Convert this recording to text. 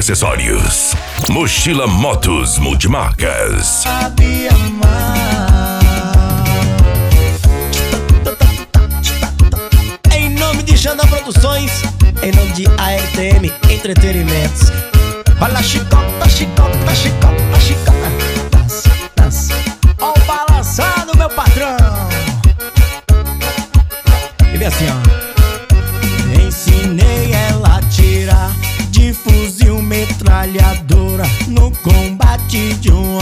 acessórios. Mochila Motos Multimarcas. Sabe amar. Em nome de Xandão Produções, em nome de ARTM Entretenimentos. Vai lá, chicota, chicota, chicota, chicota. Dança, dança. Ó o balançado, meu patrão. E vem assim, ó. Ensinei ela a tirar de fuzil metralhadora no combate de um